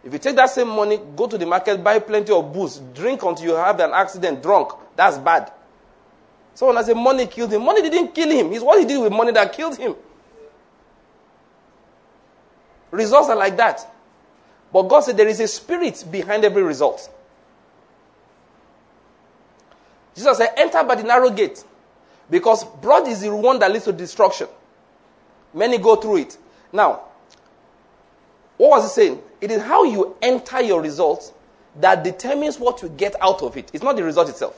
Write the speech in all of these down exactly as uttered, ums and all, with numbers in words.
If you take that same money, go to the market, buy plenty of booze, drink until you have an accident, drunk, that's bad. Someone has said money killed him. Money didn't kill him. It's what he did with money that killed him. Results are like that. But God said there is a spirit behind every result. Jesus said, enter by the narrow gate. Because broad is the one that leads to destruction. Many go through it. Now, what was he saying? It is how you enter your results that determines what you get out of it. It's not the result itself.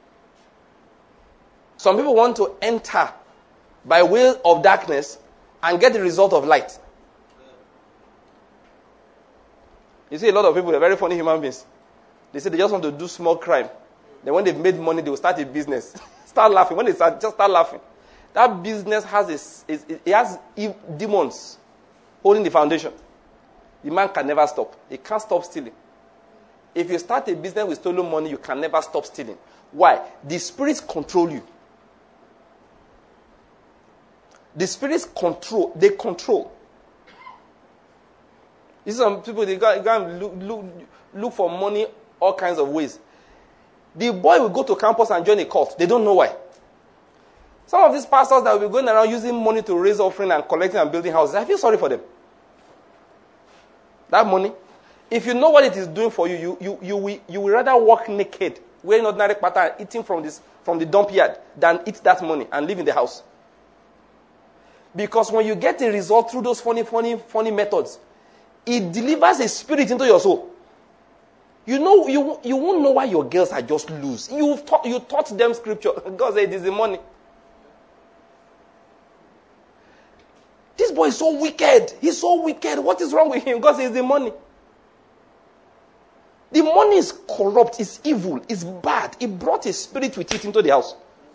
Some people want to enter by way of darkness and get the result of light. You see, a lot of people are very funny human beings. They say they just want to do small crime. Then when they've made money, they will start a business. Start laughing. When they start, just start laughing. That business has a, it has demons holding the foundation. The man can never stop. He can't stop stealing. If you start a business with stolen money, you can never stop stealing. Why? The spirits control you. The spirits control. They control. You see some people, they go, go and look, look, look for money all kinds of ways. The boy will go to campus and join a cult. They don't know why. Some of these pastors that will be going around using money to raise offering and collecting and building houses, I feel sorry for them. That money, if you know what it is doing for you, you you you will, you will rather walk naked, wearing ordinary pattern, eating from this from the dump yard, than eat that money and live in the house. Because when you get a result through those funny, funny, funny methods, it delivers a spirit into your soul. You know, you you won't know why your girls are just loose. You taught you taught them scripture. God said it is the money. This boy is so wicked. He's so wicked. What is wrong with him? God says it's the money. The money is corrupt. It's evil. It's bad. It brought a spirit with it into the house.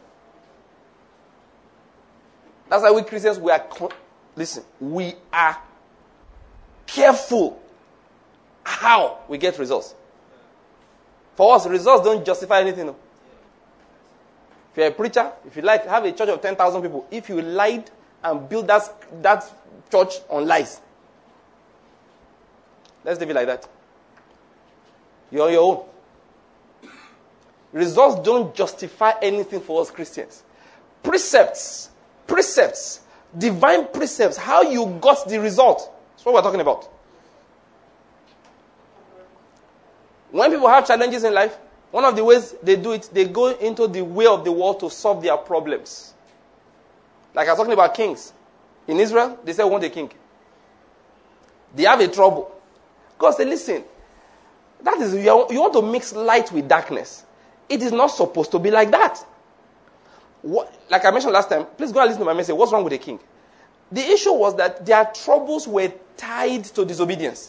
That's why we Christians, we are, con- listen, we are careful how we get results. For us, results don't justify anything. No. If you're a preacher, if you like, have a church of ten thousand people. If you lied and build that, that church on lies, let's leave it like that. You're on your own. Results don't justify anything for us Christians. Precepts, precepts, divine precepts, how you got the result. That's what we're talking about. When people have challenges in life, one of the ways they do it, they go into the way of the world to solve their problems. Like I was talking about kings. In Israel, they say, we want a king. They have a trouble. God said, listen, that is, you want to mix light with darkness. It is not supposed to be like that. What, like I mentioned last time, please go and listen to my message. What's wrong with the king? The issue was that their troubles were tied to disobedience.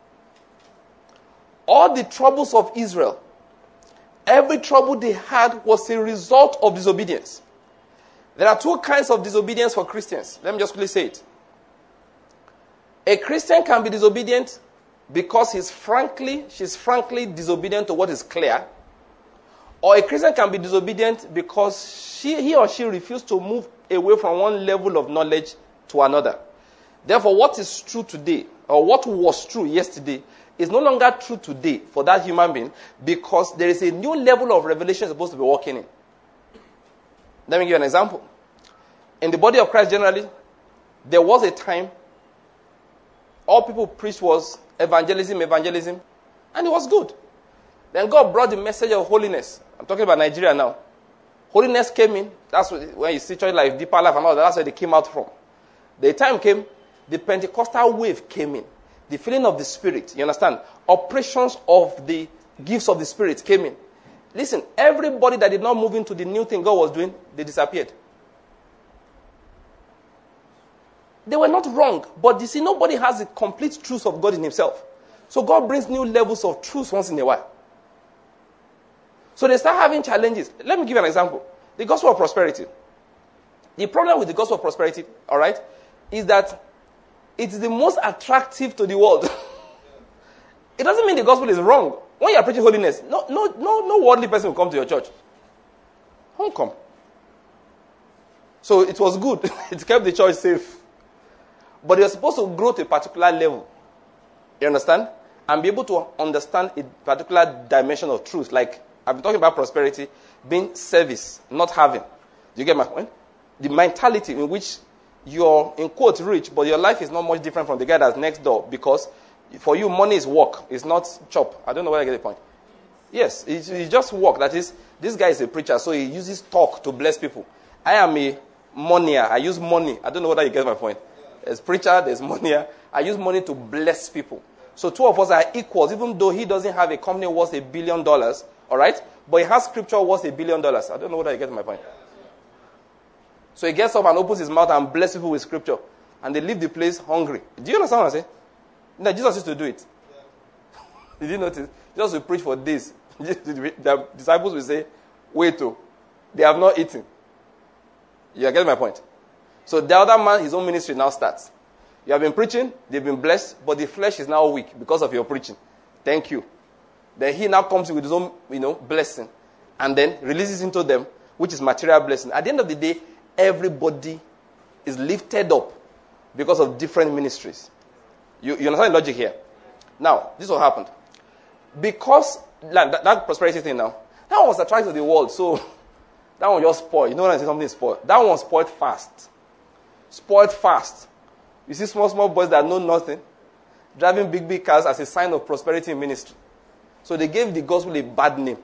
All the troubles of Israel, every trouble they had was a result of disobedience. There are two kinds of disobedience for Christians. Let me just quickly say it. A Christian can be disobedient because he's frankly, she's frankly disobedient to what is clear. Or a Christian can be disobedient because she, he or she refused to move away from one level of knowledge to another. Therefore, what is true today, or what was true yesterday, is no longer true today for that human being because there is a new level of revelation supposed to be walking in. Let me give you an example. In the body of Christ generally, there was a time all people preached was evangelism, evangelism, and it was good. Then God brought the message of holiness. I'm talking about Nigeria now. Holiness came in. That's when you see church like Deeper Life and all that. That's where they came out from. The time came, the Pentecostal wave came in. The feeling of the Spirit, you understand? Operations of the gifts of the Spirit came in. Listen, everybody that did not move into the new thing God was doing, they disappeared. They were not wrong, but you see, nobody has the complete truth of God in himself. So God brings new levels of truth once in a while. So they start having challenges. Let me give you an example. The gospel of prosperity. The problem with the gospel of prosperity, all right, is that it is the most attractive to the world. It doesn't mean the gospel is wrong. When you are preaching holiness, no, no, no, no worldly person will come to your church. Won't come. So it was good. It kept the church safe. But you're supposed to grow to a particular level. You understand? and be able to understand a particular dimension of truth. Like, I've been talking about prosperity being service, not having. Do you get my point? The mentality in which you're, in quotes, rich, but your life is not much different from the guy that's next door, because for you, money is work. It's not chop. I don't know whether I get the point. Yes, it's, it's just work. That is, this guy is a preacher, so he uses talk to bless people. I am a moneyer. I use money. I don't know whether you get my point. As preacher, there's moneyer. I use money to bless people. So two of us are equals, even though he doesn't have a company worth a billion dollars, all right? But he has scripture worth a billion dollars. I don't know whether you get my point. So he gets up and opens his mouth and blesses people with scripture. And they leave the place hungry. Do you understand what I'm saying? No, Jesus used to do it. Did you notice? Jesus would preach for days. The disciples will say, wait, oh, they have not eaten. You get my point? So the other man, his own ministry now starts. You have been preaching, they've been blessed, but the flesh is now weak because of your preaching. Thank you. Then he now comes with his own, you know, blessing, and then releases into them, which is material blessing. At the end of the day, everybody is lifted up because of different ministries. You, you understand the logic here? Now, this is what happened. Because that, that prosperity thing now, that one was attracted to the world, so that one just spoiled. You know when I say something is spoiled? That one spoiled fast. Spoiled fast. You see small, small boys that know nothing, driving big, big cars as a sign of prosperity in ministry. So they gave the gospel a bad name.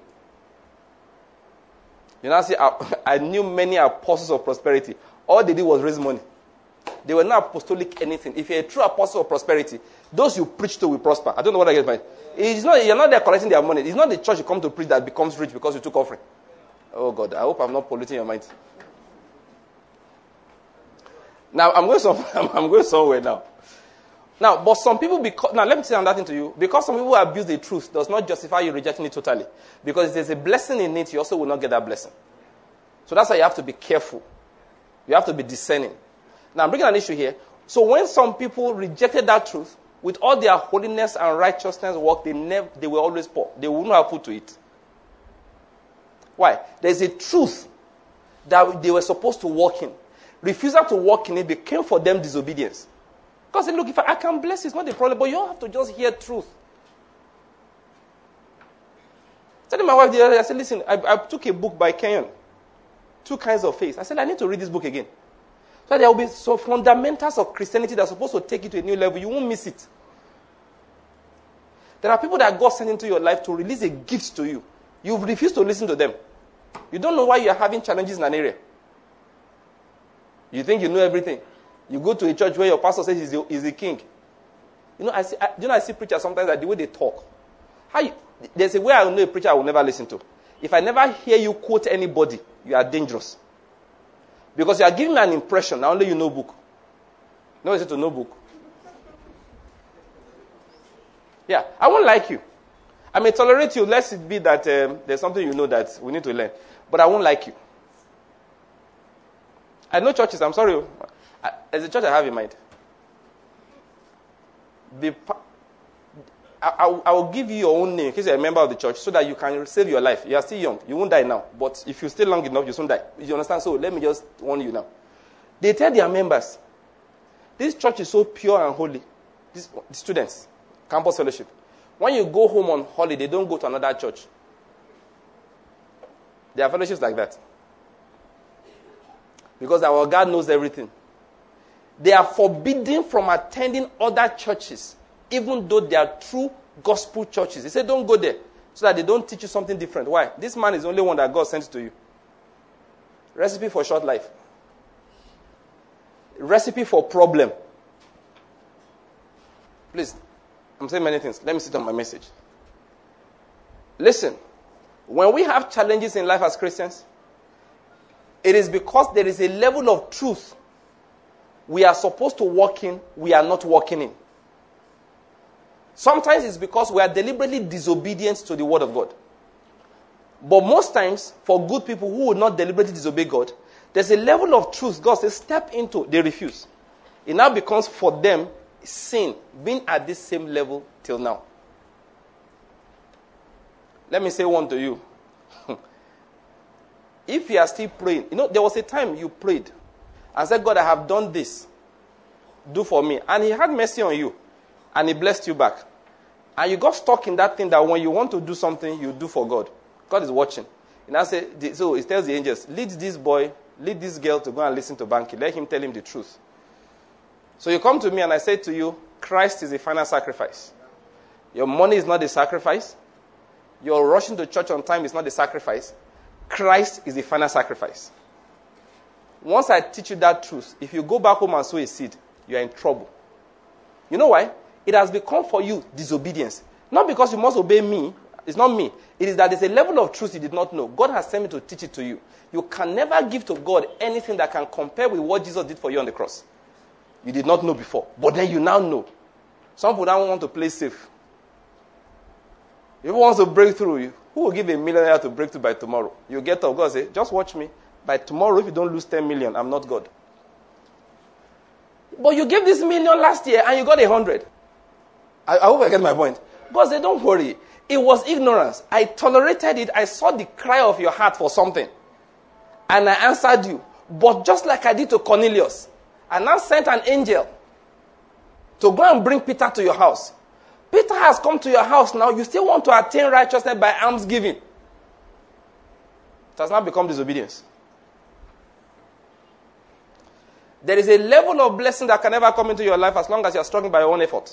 You know, see, I, I knew many apostles of prosperity. All they did was raise money. They were not apostolic anything. If you're a true apostle of prosperity, those you preach to will prosper. I don't know what I get by. It's not, you're not there collecting their money. It's not the church you come to preach that becomes rich because you took offering. Oh God, I hope I'm not polluting your mind. Now, I'm going somewhere, I'm going somewhere now. Now, but some people, because, now let me say another thing to you. Because some people abuse the truth does not justify you rejecting it totally. Because if there's a blessing in it, you also will not get that blessing. So that's why you have to be careful. You have to be discerning. Now, I'm bringing an issue here. So when some people rejected that truth, with all their holiness and righteousness work, they never, they were always poor. They wouldn't have put to it. Why? There's a truth that they were supposed to walk in. Refusal to walk in it became for them disobedience. Because they look, if I, I can bless, it's not a problem, but you don't have to just hear truth. Telling my wife the other day, I said, listen, I, I took a book by Kenyon, Two Kinds of Faith. I said, I need to read this book again. So there will be some fundamentals of Christianity that are supposed to take you to a new level. You won't miss it. There are people that God sent into your life to release a gift to you. You've refused to listen to them. You don't know why you are having challenges in an area. You think you know everything. You go to a church where your pastor says he's the, he's the king. You know, I see, I, you know, I see preachers sometimes that the way they talk. How you, there's a way I know a preacher I will never listen to. If I never hear you quote anybody, you are dangerous. Because you are giving me an impression, now only you know book. No, is it to know book? Yeah, I won't like you. I may tolerate you, lest it be that um, there's something you know that we need to learn. But I won't like you. I know churches, I'm sorry. As a church I have in mind. Be, I, I, I will give you your own name in case you're a member of the church so that you can save your life. You are still young. You won't die now. But if you stay long enough, you soon die. You understand? So let me just warn you now. They tell their members, this church is so pure and holy. These the students, campus fellowship. When you go home on holiday, don't go to another church. There are fellowships like that. Because our God knows everything. They are forbidden from attending other churches, even though they are true gospel churches. They say don't go there so that they don't teach you something different. Why? This man is the only one that God sent to you. Recipe for short life. Recipe for problem. Please, I'm saying many things. Let me sit on my message. Listen, when we have challenges in life as Christians, it is because there is a level of truth we are supposed to walk in, we are not walking in. Sometimes it's because we are deliberately disobedient to the word of God. But most times, for good people who would not deliberately disobey God, there's a level of truth God says step into, they refuse. It now becomes for them sin, being at this same level till now. Let me say one to you. If you are still praying, you know, there was a time you prayed and said, God, I have done this. Do for me. And he had mercy on you. And he blessed you back. And you got stuck in that thing that when you want to do something, you do for God. God is watching. And I say, so it tells the angels, lead this boy, lead this girl to go and listen to Banky. Let him tell him the truth. So you come to me and I say to you, Christ is the final sacrifice. Your money is not the sacrifice. Your rushing to church on time is not the sacrifice. Christ is the final sacrifice. Once I teach you that truth, if you go back home and sow a seed, you are in trouble. You know why? It has become for you disobedience. Not because you must obey me. It's not me. It is that there's a level of truth you did not know. God has sent me to teach it to you. You can never give to God anything that can compare with what Jesus did for you on the cross. You did not know before. But then you now know. Some people don't want to play safe. If you want to break through, who will give a millionaire to break through by tomorrow? You get up, God say, just watch me. By tomorrow, if you don't lose ten million, I'm not God. But you gave this million last year and you got a hundred. I, I hope I get my point. God said, don't worry. It was ignorance. I tolerated it. I saw the cry of your heart for something. And I answered you. But just like I did to Cornelius, I now sent an angel to go and bring Peter to your house. Peter has come to your house now. You still want to attain righteousness by almsgiving. It has now become disobedience. There is a level of blessing that can never come into your life as long as you are struggling by your own effort.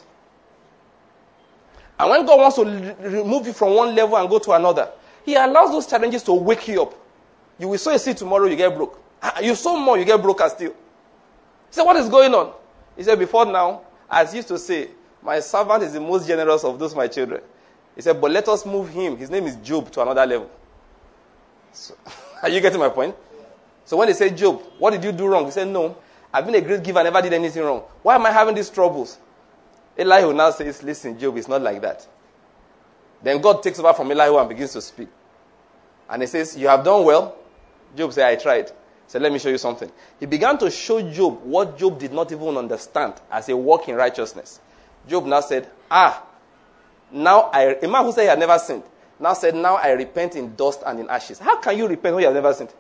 And when God wants to remove you from one level and go to another, He allows those challenges to wake you up. You will sow a seed tomorrow, you get broke. You sow more, you get broke still. He said, what is going on? He said, before now, as he used to say, my servant is the most generous of those my children. He said, but let us move him. His name is Job to another level. So, are you getting my point? So when they say, Job, what did you do wrong? He said, no, I've been a great giver, I never did anything wrong. Why am I having these troubles? Elihu now says, listen, Job, it's not like that. Then God takes over from Elihu and begins to speak. And he says, you have done well. Job said, I tried. He said, let me show you something. He began to show Job what Job did not even understand as a walk in righteousness. Job now said, ah, now I, a man who said he had never sinned, now said, now I repent in dust and in ashes. How can you repent when you have never sinned?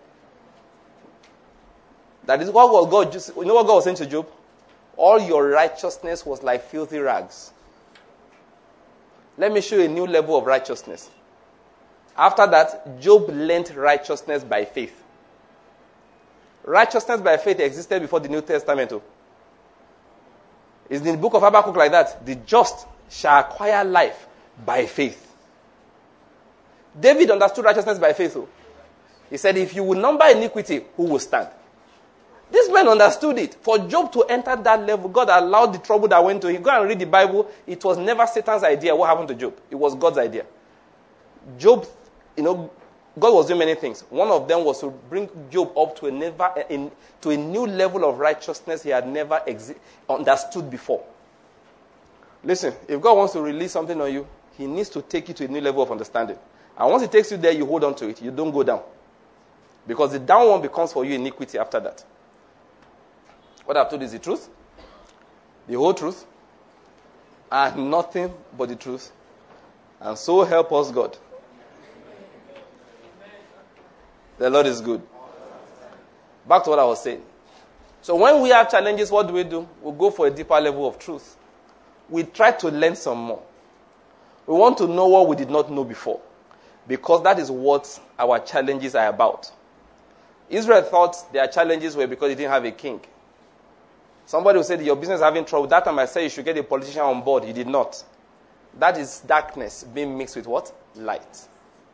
That is what was God just, you know what God was saying to Job? All your righteousness was like filthy rags. Let me show you a new level of righteousness. After that, Job learned righteousness by faith. Righteousness by faith existed before the New Testament. Too. It's in the book of Habakkuk like that. The just shall acquire life by faith. David understood righteousness by faith. Too. He said, if you will number iniquity, who will stand? This man understood it. For Job to enter that level, God allowed the trouble that went to him. Go and read the Bible. It was never Satan's idea what happened to Job. It was God's idea. Job, you know, God was doing many things. One of them was to bring Job up to a never, in, to a new level of righteousness he had never exi- understood before. Listen, if God wants to release something on you, He needs to take you to a new level of understanding. And once He takes you there, you hold on to it. You don't go down. Because the down one becomes for you iniquity after that. What I've told you is the truth, the whole truth, and nothing but the truth. And so help us God. The Lord is good. Back to what I was saying. So when we have challenges, what do we do? We go for a deeper level of truth. We try to learn some more. We want to know what we did not know before. Because that is what our challenges are about. Israel thought their challenges were because they didn't have a king. Somebody will say, your business is having trouble. That time I said you should get a politician on board. You did not. That is darkness being mixed with what? Light.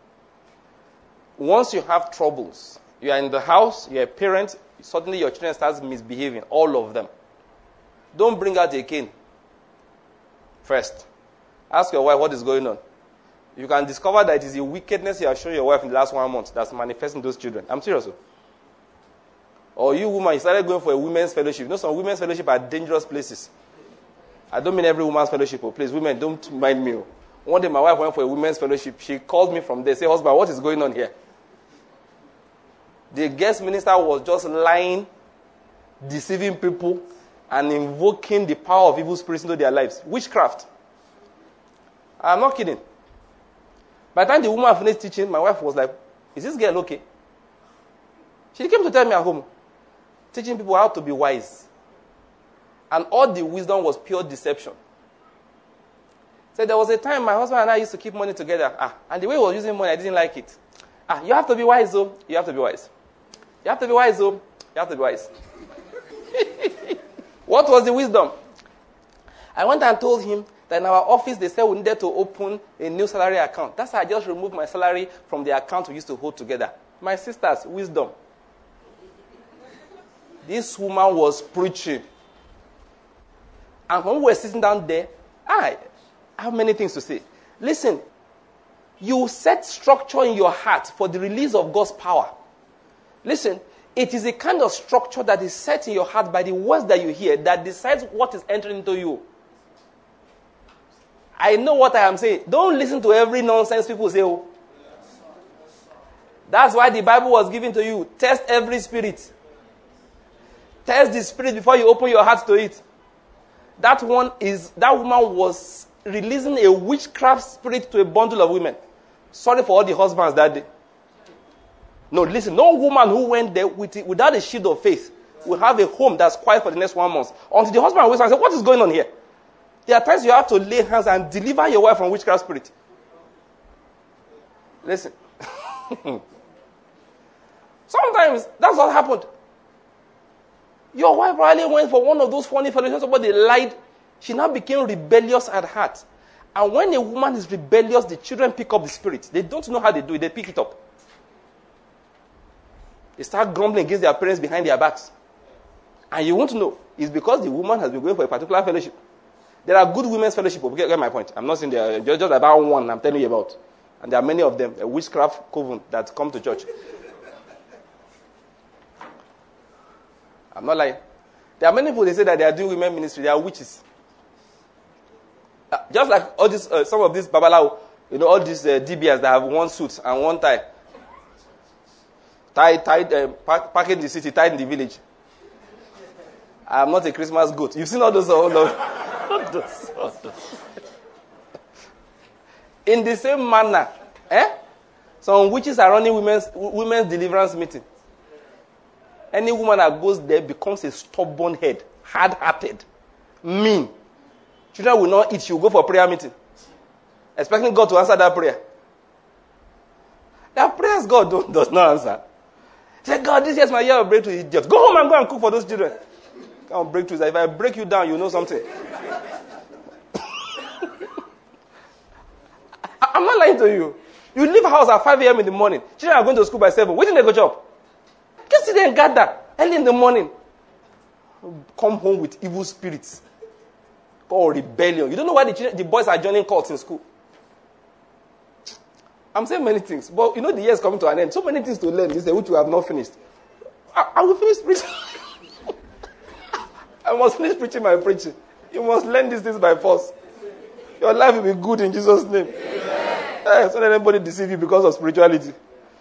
Once you have troubles, you are in the house, you're a parent, suddenly your children start misbehaving, all of them. Don't bring out a cane. First, ask your wife what is going on. You can discover that it is the wickedness you have shown your wife in the last one month that's manifesting those children. I'm serious. Or you woman, you started going for a women's fellowship. You know some women's fellowship are dangerous places. I don't mean every woman's fellowship. Oh, please, women, don't mind me. One day my wife went for a women's fellowship. She called me from there, say, husband, what is going on here? The guest minister was just lying, deceiving people, and invoking the power of evil spirits into their lives. Witchcraft. I'm not kidding. By the time the woman finished teaching, my wife was like, is this girl okay? She came to tell me at home, teaching people how to be wise. And all the wisdom was pure deception. So there was a time my husband and I used to keep money together. Ah, and the way he was using money, I didn't like it. Ah, you have to be wise, though. You have to be wise. You have to be wise, though. You have to be wise. What was the wisdom? I went and told him that in our office, they said we needed to open a new salary account. That's why I just removed my salary from the account we used to hold together. My sister's wisdom. This woman was preaching. And when we were sitting down there, I have many things to say. Listen, you set structure in your heart for the release of God's power. Listen, it is a kind of structure that is set in your heart by the words that you hear that decides what is entering into you. I know what I am saying. Don't listen to every nonsense people say. Oh. That's why the Bible was given to you. Test every spirit. Test the spirit before you open your heart to it. That one is, that woman was releasing a witchcraft spirit to a bundle of women. Sorry for all the husbands that day. No, listen, no woman who went there with it, without a shield of faith will have a home that's quiet for the next one month. Until the husband wakes up and says, what is going on here? There are times you have to lay hands and deliver your wife from witchcraft spirit. Listen. Sometimes that's what happened. Your wife probably went for one of those funny fellowships, but they lied. She now became rebellious at heart. And when a woman is rebellious, the children pick up the spirit. They don't know how they do it. They pick it up. They start grumbling against their parents behind their backs. And you won't know. It's because the woman has been going for a particular fellowship. There are good women's fellowship. Get, get my point. I'm not saying there are just, just about one I'm telling you about. And there are many of them, a witchcraft coven that come to church. I'm not lying. There are many people, they say that they are doing women ministry. They are witches. Uh, just like all this, uh, some of these babalawo, you know, all these uh, D B S that have one suit and one tie. Tied, tied, uh, pack, packed in the city, tied in the village. I'm not a Christmas goat. You've seen all those, all those, all those, all those. In the same manner, eh? Some witches are running women's women's deliverance meeting. Any woman that goes there becomes a stubborn head, hard-hearted, mean. Children will not eat. She will go for prayer meeting, expecting God to answer that prayer. That prayers God don't, does not answer. Say, God, this is my year of breakthrough. Idiots. Go home and go and cook for those children. Come on, breakthroughs. If I break you down, you know something. I'm not lying to you. You leave house at five a.m. in the morning. Children are going to school by seven. Waiting they go job. Just sit there and gather early in the morning. Come home with evil spirits. Or rebellion. You don't know why the, children, the boys are joining cults in school. I'm saying many things. But you know the year is coming to an end. So many things to learn. This is which we have not finished. I, I will finish preaching. I must finish preaching my preaching. You must learn these things by force. Your life will be good in Jesus' name. Eh, so let anybody deceive you because of spirituality.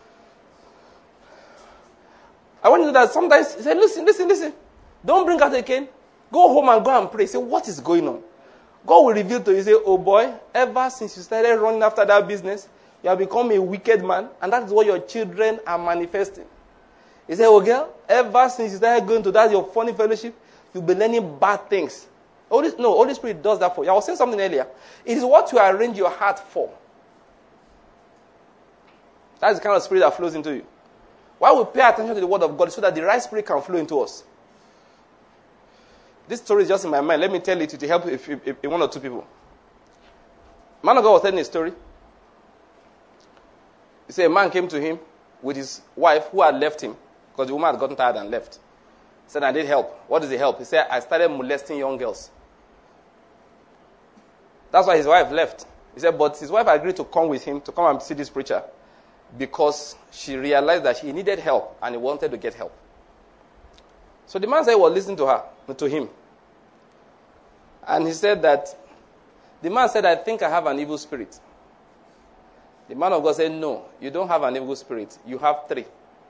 I want you to know that sometimes, say, listen, listen, listen. Don't bring out a cane. Go home and go and pray. Say, what is going on? God will reveal to you, say, oh boy, ever since you started running after that business, you have become a wicked man, and that is what your children are manifesting. He said, oh girl, ever since you started going to that your funny fellowship, you'll be learning bad things. Holy, no, Holy Spirit does that for you. I was saying something earlier. It is what you arrange your heart for. That's the kind of spirit that flows into you. Why we pay attention to the word of God so that the right spirit can flow into us. This story is just in my mind. Let me tell it to help if, if, if one or two people. Man of God was telling a story. He said a man came to him with his wife who had left him because the woman had gotten tired and left. He said, I need help. What is the help? He said, I started molesting young girls. That's why his wife left. He said, but his wife agreed to come with him to come and see this preacher because she realized that he needed help and he wanted to get help. So the man said, well, listen to her, to him. And he said that, the man said, I think I have an evil spirit. The man of God said, no, you don't have an evil spirit. You have three.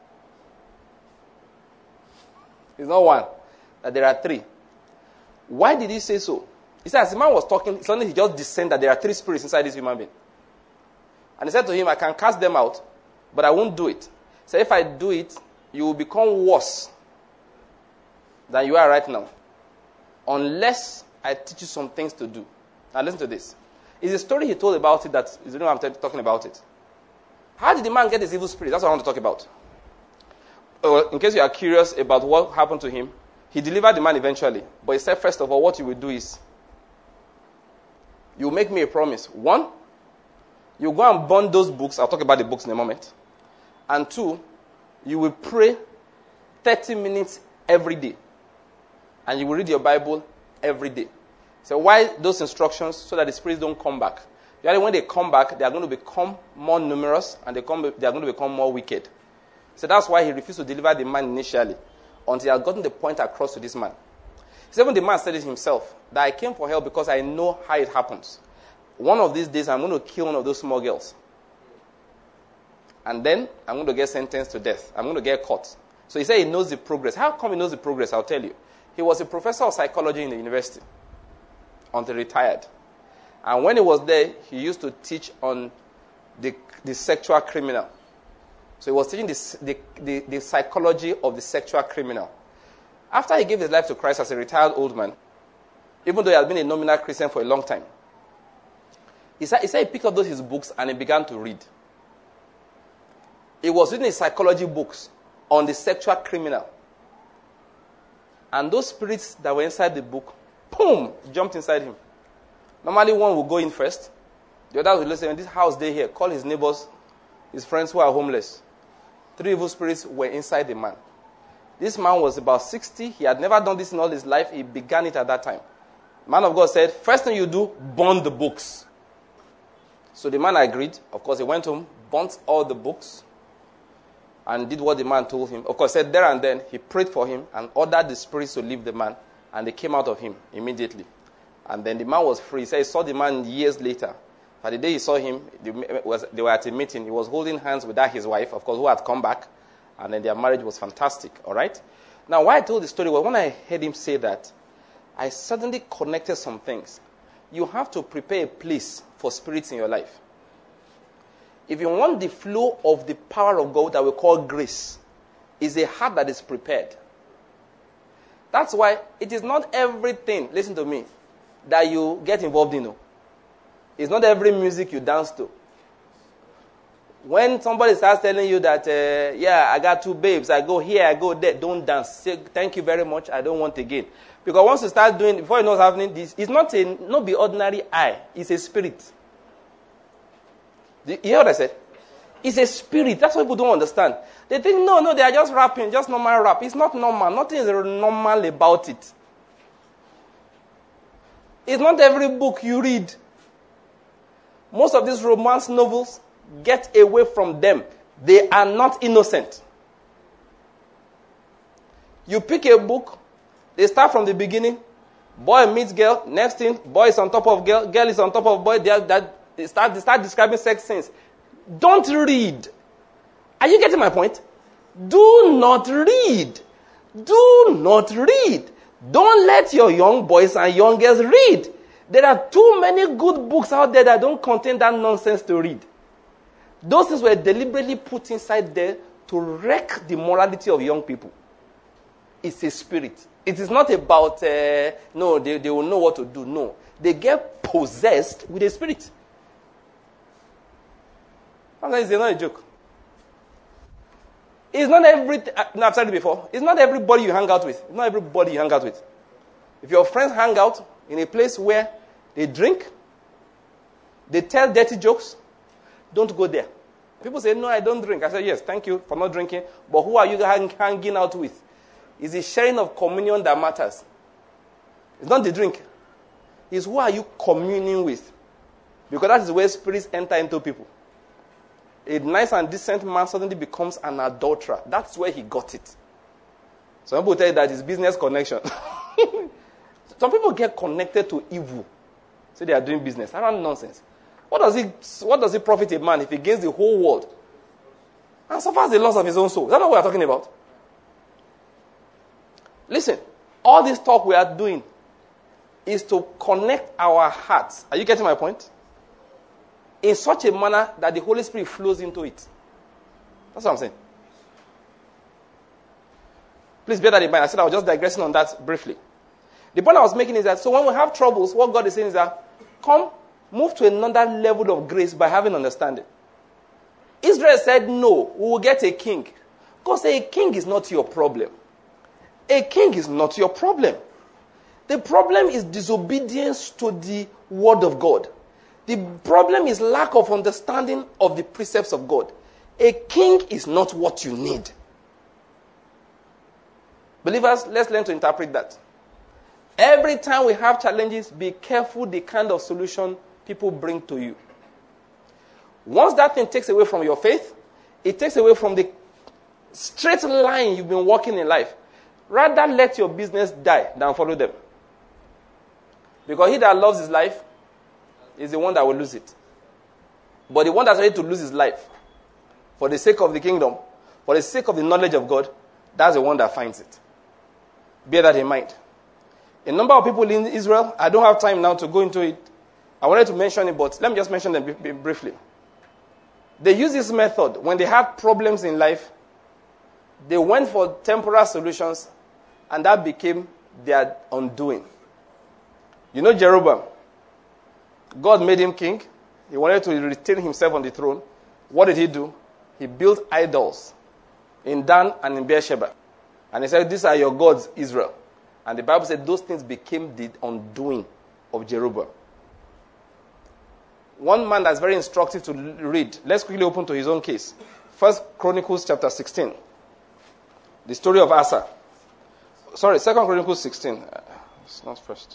It's not one. That there are three. Why did he say so? He said, as the man was talking, suddenly he just discerned that there are three spirits inside this human being. And he said to him, I can cast them out, but I won't do it. He said, if I do it, you will become worse than you are right now. Unless I teach you some things to do. Now listen to this. It's a story he told about it that is the reason I'm t- talking about it. How did the man get his evil spirit? That's what I want to talk about. Well, in case you are curious about what happened to him, he delivered the man eventually. But he said, first of all, what you will do is, you make me a promise. One, you go and burn those books. I'll talk about the books in a moment. And two, you will pray thirty minutes every day. And you will read your Bible every day. So why those instructions? So that the spirits don't come back. Usually when they come back, they are going to become more numerous and they, come, they are going to become more wicked. So that's why he refused to deliver the man initially until he had gotten the point across to this man. So even the man said it himself, that I came for help because I know how it happens. One of these days, I'm going to kill one of those small girls. And then I'm going to get sentenced to death. I'm going to get caught. So he said he knows the progress. How come he knows the progress? I'll tell you. He was a professor of psychology in the university until he retired. And when he was there, he used to teach on the, the sexual criminal. So he was teaching the, the, the, the psychology of the sexual criminal. After he gave his life to Christ as a retired old man, even though he had been a nominal Christian for a long time, he said he, said he picked up those his books and he began to read. He was reading his psychology books on the sexual criminal. And those spirits that were inside the book, boom, jumped inside him. Normally one will go in first. The other will listen, this house they here, call his neighbors, his friends who are homeless. Three evil spirits were inside the man. This man was about sixty. He had never done this in all his life. He began it at that time. The man of God said, first thing you do, burn the books. So the man agreed. Of course, he went home, burnt all the books, and did what the man told him. Of course, said there and then, he prayed for him and ordered the spirits to leave the man, and they came out of him immediately. And then the man was free. He said he saw the man years later. But the day he saw him, they, was, they were at a meeting. He was holding hands with that, his wife, of course, who had come back. And then their marriage was fantastic, all right? Now, why I told the story was when I heard him say that, I suddenly connected some things. You have to prepare a place for spirits in your life. If you want the flow of the power of God that we call grace, is a heart that is prepared. That's why it is not everything, listen to me, that you get involved in. No. It's not every music you dance to. When somebody starts telling you that, uh, yeah, I got two babes, I go here, I go there, don't dance. Say, thank you very much, I don't want again. Because once you start doing, before you know what's happening, this, it's not a, not the ordinary eye, it's a spirit. You hear what I said? It's a spirit. That's what people don't understand. They think, no, no, they are just rapping, just normal rap. It's not normal. Nothing is normal about it. It's not every book you read. Most of these romance novels, get away from them. They are not innocent. You pick a book, they start from the beginning. Boy meets girl, next thing, boy is on top of girl, girl is on top of boy. They, are, that, they, start, they start describing sex scenes. Don't read. Are you getting my point? Do not read. Do not read. Don't let your young boys and young girls read. There are too many good books out there that don't contain that nonsense to read. Those things were deliberately put inside there to wreck the morality of young people. It's a spirit. It is not about, uh, no, they, they will know what to do. No. They get possessed with a spirit. Sometimes it's not a joke. It's not every, uh, no, I've said it before. It's not everybody you hang out with. It's not everybody you hang out with. If your friends hang out in a place where they drink, they tell dirty jokes, don't go there. People say, no, I don't drink. I say, yes, thank you for not drinking. But who are you hang, hanging out with? It's the sharing of communion that matters. It's not the drink. It's who are you communing with. Because that is where spirits enter into people. A nice and decent man suddenly becomes an adulterer. That's where he got it. Some people tell you that it's business connection. Some people get connected to evil. So they are doing business. That's nonsense. What does it, what does it profit a man if he gains the whole world and suffers the loss of his own soul? Is that not what we're talking about? Listen, all this talk we are doing is to connect our hearts. Are you getting my point? In such a manner that the Holy Spirit flows into it. That's what I'm saying. Please bear that in mind. I said I was just digressing on that briefly. The point I was making is that, so when we have troubles, what God is saying is that, come move to another level of grace by having understanding. Israel said, no, we will get a king. God said, a king is not your problem. A king is not your problem. The problem is disobedience to the word of God. The problem is lack of understanding of the precepts of God. A king is not what you need. Believers, let's learn to interpret that. Every time we have challenges, be careful the kind of solution people bring to you. Once that thing takes away from your faith, it takes away from the straight line you've been walking in life. Rather let your business die than follow them. Because he that loves his life is the one that will lose it. But the one that's ready to lose his life for the sake of the kingdom, for the sake of the knowledge of God, that's the one that finds it. Bear that in mind. A number of people in Israel, I don't have time now to go into it. I wanted to mention it, but let me just mention them briefly. They used this method when they had problems in life. They went for temporal solutions, and that became their undoing. You know Jeroboam? God made him king. He wanted to retain himself on the throne. What did he do? He built idols in Dan and in Beersheba. And he said, these are your gods, Israel. And the Bible said those things became the undoing of Jeroboam. One man that's very instructive to read. Let's quickly open to his own case. First Chronicles chapter sixteen. The story of Asa. Sorry, Second Chronicles sixteen. Uh, it's not first.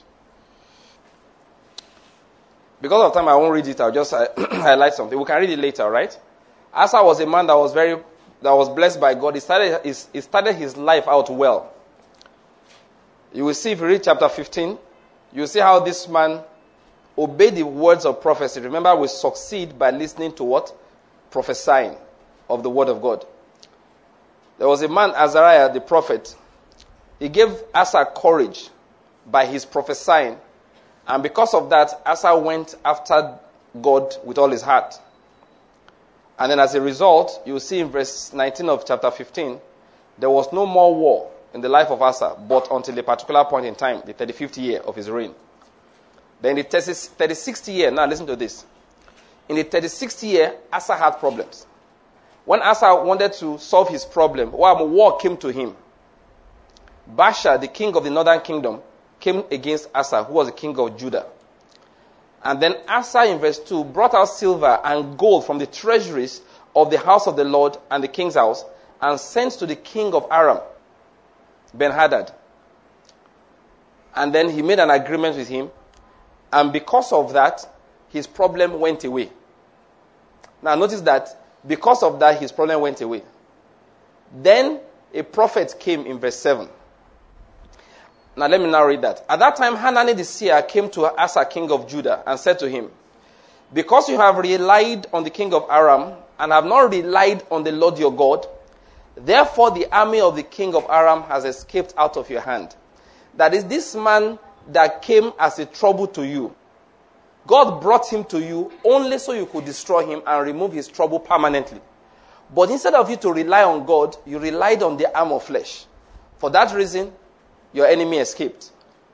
Because of time, I won't read it. I'll just uh, highlight something. We can read it later, right? Asa was a man that was very, that was blessed by God. He started his, he started his life out well. You will see if you read chapter fifteen, you will see how this man obeyed the words of prophecy. Remember, we succeed by listening to what? Prophesying of the word of God. There was a man, Azariah, the prophet. He gave Asa courage by his prophesying. And because of that, Asa went after God with all his heart. And then as a result, you see in verse nineteen of chapter fifteen, there was no more war in the life of Asa, but until a particular point in time, the thirty-fifth year of his reign. Then in the thirty-sixth year, now listen to this. In the thirty-sixth year, Asa had problems. When Asa wanted to solve his problem, well, war came to him. Baasha, the king of the northern kingdom, came against Asa, who was the king of Judah. And then Asa, in verse two, brought out silver and gold from the treasuries of the house of the Lord and the king's house, and sent to the king of Aram, Ben-Hadad. And then he made an agreement with him, and because of that, his problem went away. Now notice that, because of that, his problem went away. Then a prophet came in verse seven. Now let me now read that. At that time, Hanani the seer came to Asa, king of Judah, and said to him, because you have relied on the king of Aram, and have not relied on the Lord your God, therefore the army of the king of Aram has escaped out of your hand. That is, this man that came as a trouble to you, God brought him to you only so you could destroy him and remove his trouble permanently. But instead of you to rely on God, you relied on the arm of flesh. For that reason, your enemy escaped.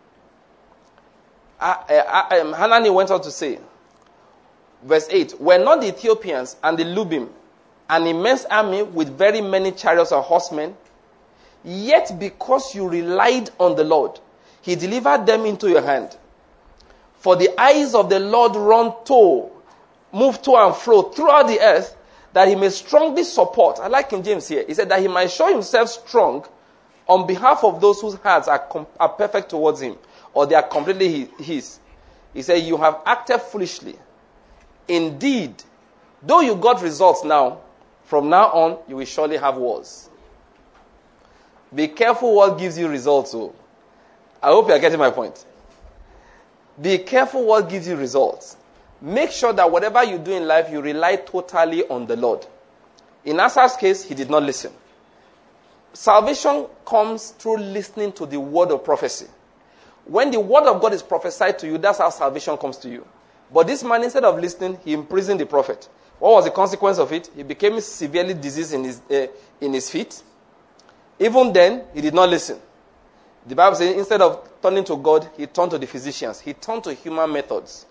Uh, uh, um, Hanani went on to say, verse eight, were not the Ethiopians and the Lubim an immense army with very many chariots and horsemen? Yet because you relied on the Lord, he delivered them into your hand. For the eyes of the Lord run to, move to and fro throughout the earth, that he may strongly support. I like King James here. He said that he might show himself strong on behalf of those whose hearts are, com- are perfect towards him, or they are completely his. He said, you have acted foolishly. Indeed, though you got results now, from now on, you will surely have wars. Be careful what gives you results. Oh. I hope you are getting my point. Be careful what gives you results. Make sure that whatever you do in life, you rely totally on the Lord. In Asa's case, he did not listen. Salvation comes through listening to the word of prophecy. When the word of God is prophesied to you, that's how salvation comes to you. But this man, instead of listening, he imprisoned the prophet. What was the consequence of it? He became severely diseased in his, uh, in his feet. Even then, he did not listen. The Bible says instead of turning to God, he turned to the physicians. He turned to human methods.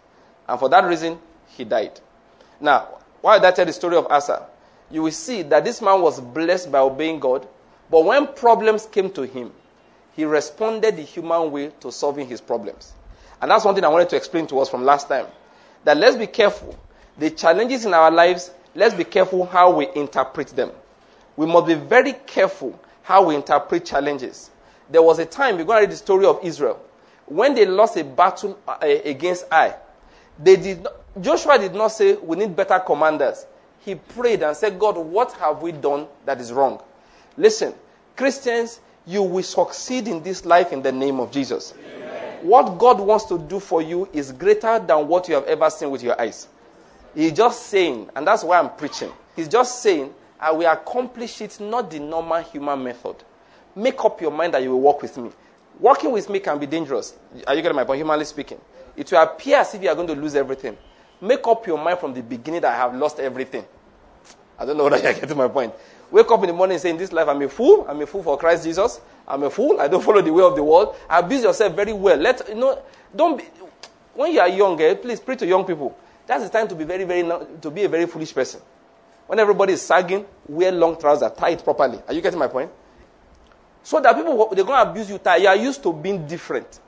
And for that reason, he died. Now, why did I tell the story of Asa? You will see that this man was blessed by obeying God, but when problems came to him, he responded the human way to solving his problems. And that's one thing I wanted to explain to us from last time. That let's be careful. The challenges in our lives, let's be careful how we interpret them. We must be very careful how we interpret challenges. There was a time, we're going to read the story of Israel, when they lost a battle uh, against Ai. They did not, Joshua did not say, we need better commanders. He prayed and said, God, what have we done that is wrong? Listen, Christians, you will succeed in this life in the name of Jesus. Amen. What God wants to do for you is greater than what you have ever seen with your eyes. He's just saying, and that's why I'm preaching. He's just saying, I will accomplish it not the normal human method. Make up your mind that you will walk with me. Walking with me can be dangerous. Are you getting my point? Humanly speaking. It will appear as if you are going to lose everything. Make up your mind from the beginning that I have lost everything. I don't know whether you're getting my point. Wake up in the morning saying, this life, I'm a fool. I'm a fool for Christ Jesus. I'm a fool. I don't follow the way of the world. Abuse yourself very well. Let you know. Don't be. When you are young, eh, please pray to young people. That's the time to be very, very, to be a very foolish person. When everybody is sagging, wear long trousers, tie it properly. Are you getting my point? So that people, they're going to abuse you. You are used to being different.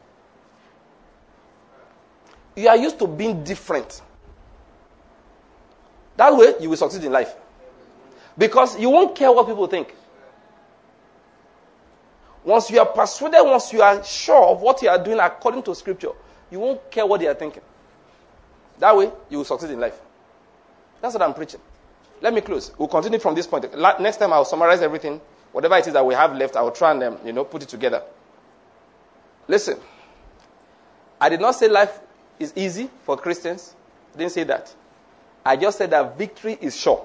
You are used to being different. That way, you will succeed in life. Because you won't care what people think. Once you are persuaded, once you are sure of what you are doing according to Scripture, you won't care what they are thinking. That way, you will succeed in life. That's what I'm preaching. Let me close. We'll continue from this point. Next time, I'll summarize everything. Whatever it is that we have left, I will try and um, you know, put it together. Listen. I did not say life is easy for Christians. I didn't say that. I just said that victory is sure.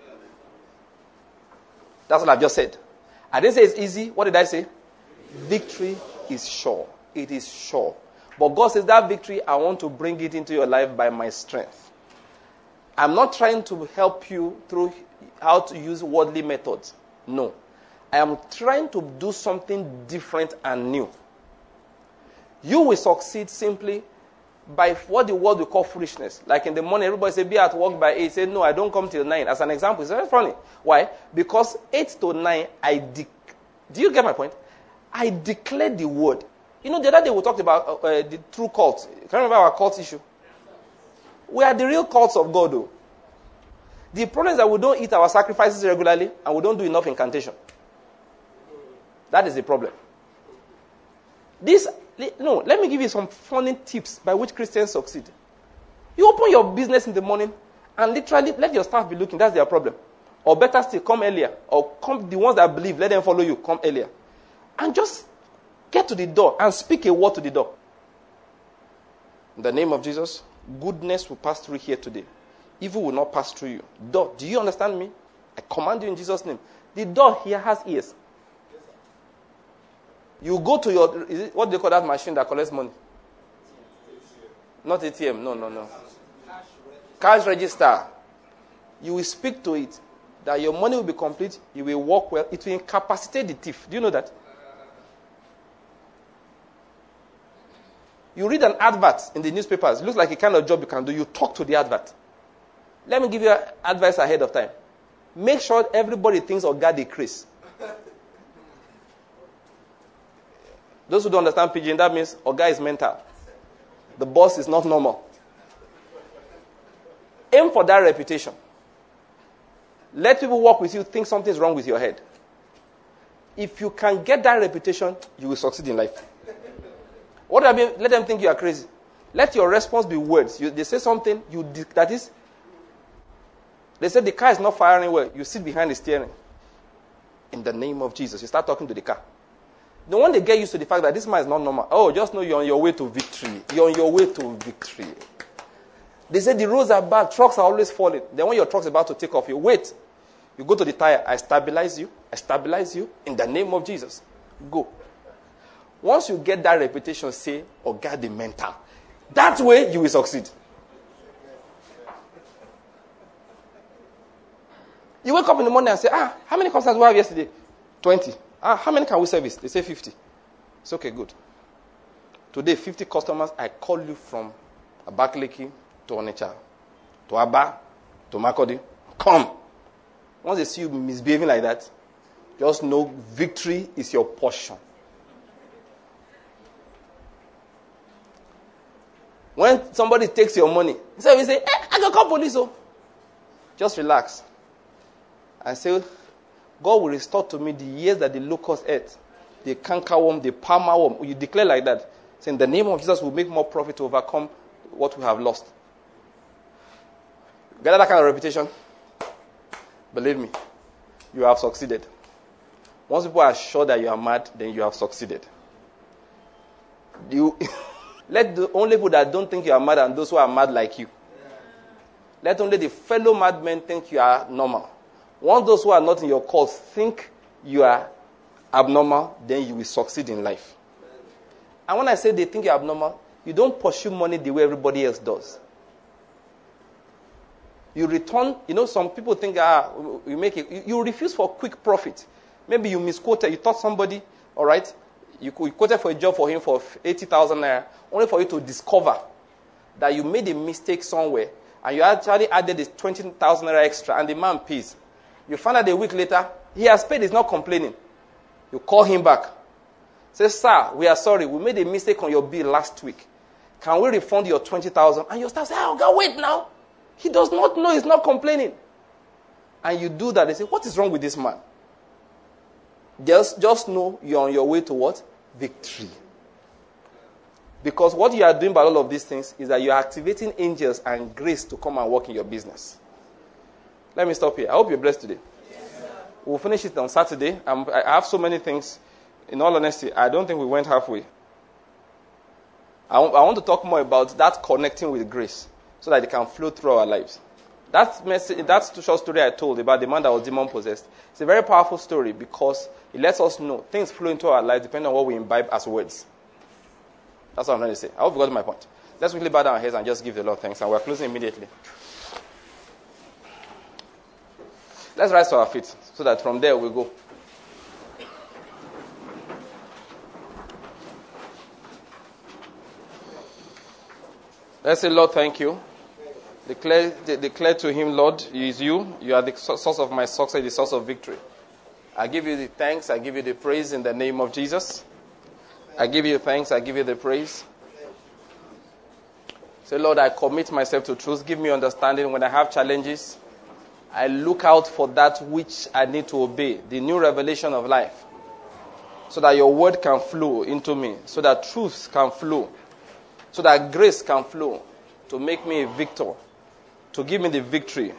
That's what I've just said. I didn't say it's easy. What did I say? Victory is sure. It is sure. But God says that victory, I want to bring it into your life by my strength. I'm not trying to help you through how to use worldly methods. No. I am trying to do something different and new. You will succeed simply by what the world will call foolishness. Like in the morning, everybody say, be at work by eight. Say, no, I don't come till nine. As an example, it's very funny. Why? Because eight to nine, I de- do you get my point? I declare the word. You know, the other day we talked about uh, uh, the true cult. Can you remember our cult issue? We are the real cults of God, though. The problem is that we don't eat our sacrifices regularly and we don't do enough incantation. That is the problem. This, no, let me give you some funny tips by which Christians succeed. You open your business in the morning and literally let your staff be looking. That's their problem. Or better still, come earlier. Or come the ones that believe, let them follow you. Come earlier. And just get to the door and speak a word to the door. In the name of Jesus, goodness will pass through here today. Evil will not pass through you. Door, do you understand me? I command you in Jesus' name. The door here has ears. You go to your, is it, what do they call that machine that collects money? Not A T M, no, no, no. Cash register. You will speak to it, that your money will be complete, you will work well, it will incapacitate the thief. Do you know that? You read an advert in the newspapers, it looks like a kind of job you can do, you talk to the advert. Let me give you advice ahead of time. Make sure everybody thinks Oga dey craze. Those who don't understand pidgin, that means Oga is mental. The boss is not normal. Aim for that reputation. Let people work with you think something is wrong with your head. If you can get that reputation, you will succeed in life. What do I mean? Let them think you are crazy. Let your response be words. You, they say something, you that is, they say the car is not firing well. You sit behind the steering. In the name of Jesus, you start talking to the car. The one they get used to the fact that this man is not normal. Oh, just know you're on your way to victory. You're on your way to victory. They say the roads are bad. Trucks are always falling. Then when your truck's about to take off, you wait. You go to the tire. I stabilize you. I stabilize you. In the name of Jesus. Go. Once you get that reputation, say, oh God, the mental. That way you will succeed. You wake up in the morning and say, ah, how many customers we have yesterday? twenty. Ah, how many can we service? They say fifty. It's okay, good. Today, fifty customers, I call you from Abakaliki to Onitsha, to Aba, to Makodi. Come. Once they see you misbehaving like that, just know victory is your portion. When somebody takes your money, instead of say, eh, I can call police. Oh. Just relax. And say, God will restore to me the years that the locust ate, the cankerworm, the palmer worm. You declare like that. Say, in the name of Jesus, we'll make more profit to overcome what we have lost. Get that kind of reputation? Believe me, you have succeeded. Once people are sure that you are mad, then you have succeeded. You let the only people that don't think you are mad and those who are mad like you. Let only the fellow madmen think you are normal. Once those who are not in your cause think you are abnormal, then you will succeed in life. And when I say they think you're abnormal, you don't pursue money the way everybody else does. You return, you know, some people think, ah, you make it, you, you refuse for quick profit. Maybe you misquoted, you thought somebody, all right, you, you quoted for a job for him for eighty thousand naira, only for you to discover that you made a mistake somewhere, and you actually added this twenty thousand naira extra, and the man pays. You find out a week later, he has paid, he's not complaining. You call him back. Say, sir, we are sorry, we made a mistake on your bill last week. Can we refund your twenty thousand? And you start saying, oh, God, wait now. He does not know, he's not complaining. And you do that, they say, what is wrong with this man? Just, just know you're on your way to what? Victory. Because what you are doing by all of these things is that you are activating angels and grace to come and work in your business. Let me stop here. I hope you're blessed today. Yes, we'll finish it on Saturday. Um, I have so many things. In all honesty, I don't think we went halfway. I, w- I want to talk more about that connecting with grace so that it can flow through our lives. That message, that short story I told about the man that was demon possessed, it's a very powerful story because it lets us know things flow into our lives depending on what we imbibe as words. That's what I'm trying to say. I hope you got my point. Let's quickly bow down our heads and just give the Lord thanks. And we're closing immediately. Let's rise to our feet so that from there we go. Let's say, Lord, thank you. Declare, de- declare to him, Lord, he is you. You are the source of my success, the source of victory. I give you the thanks. I give you the praise in the name of Jesus. I give you thanks. I give you the praise. Say, Lord, I commit myself to truth. Give me understanding when I have challenges. I look out for that which I need to obey, the new revelation of life, so that your word can flow into me, so that truth can flow, so that grace can flow to make me a victor, to give me the victory.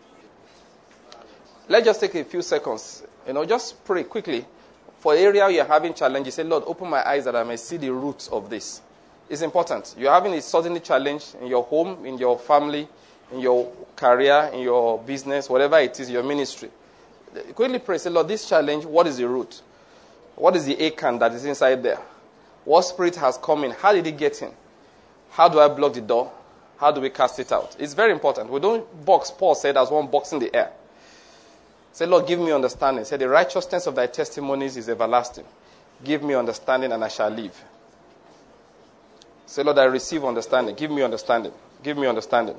Let's just take a few seconds, you know, just pray quickly. For the area you're having challenges, say, Lord, open my eyes that I may see the roots of this. It's important. You're having a sudden challenge in your home, in your family, in your career, in your business, whatever it is, your ministry. Quickly pray, say, Lord, this challenge, what is the root? What is the acorn that is inside there? What spirit has come in? How did it get in? How do I block the door? How do we cast it out? It's very important. We don't box, Paul said, as one box in the air. Say, Lord, give me understanding. Say, the righteousness of thy testimonies is everlasting. Give me understanding and I shall live. Say, Lord, I receive understanding. Give me understanding. Give me understanding.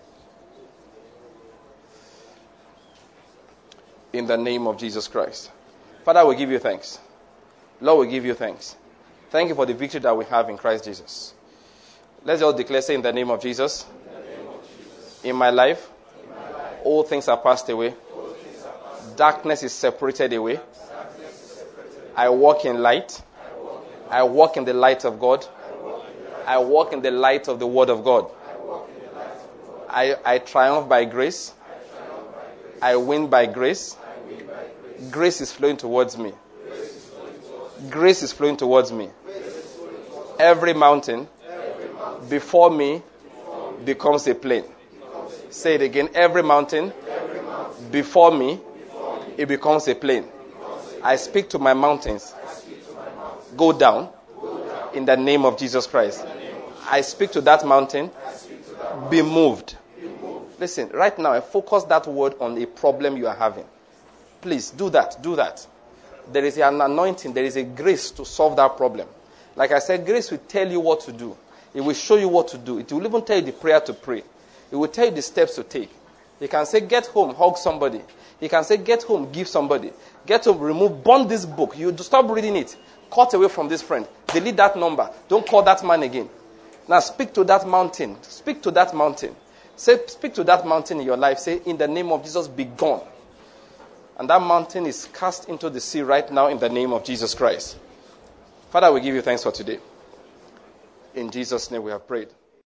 In the name of Jesus Christ. Father, we give you thanks. Lord, we give you thanks. Thank you for the victory that we have in Christ Jesus. Let's just declare, say, in the name of Jesus. In, the name of Jesus. In my life, in my life, all things are passed away. Things are passed away. Darkness is separated away. Is separated away. I walk in light. I walk in, light. I walk in the light of God. I walk in the light of the Word of God. I, I triumph by grace. I win by grace. Grace is flowing towards me. Grace is flowing towards me. Every mountain before me becomes a plain. Say it again. Every mountain before me, it becomes a plain. I speak to my mountains. Go down in the name of Jesus Christ. I speak to that mountain. Be moved. Listen, right now, I focus that word on a problem you are having. Please, do that. Do that. There is an anointing. There is a grace to solve that problem. Like I said, grace will tell you what to do. It will show you what to do. It will even tell you the prayer to pray. It will tell you the steps to take. He can say, get home, hug somebody. He can say, get home, give somebody. Get home, remove, burn this book. You stop reading it. Cut away from this friend. Delete that number. Don't call that man again. Now speak to that mountain. Speak to that mountain. Say, speak to that mountain in your life. Say, in the name of Jesus, be gone. And that mountain is cast into the sea right now in the name of Jesus Christ. Father, we give you thanks for today. In Jesus' name we have prayed.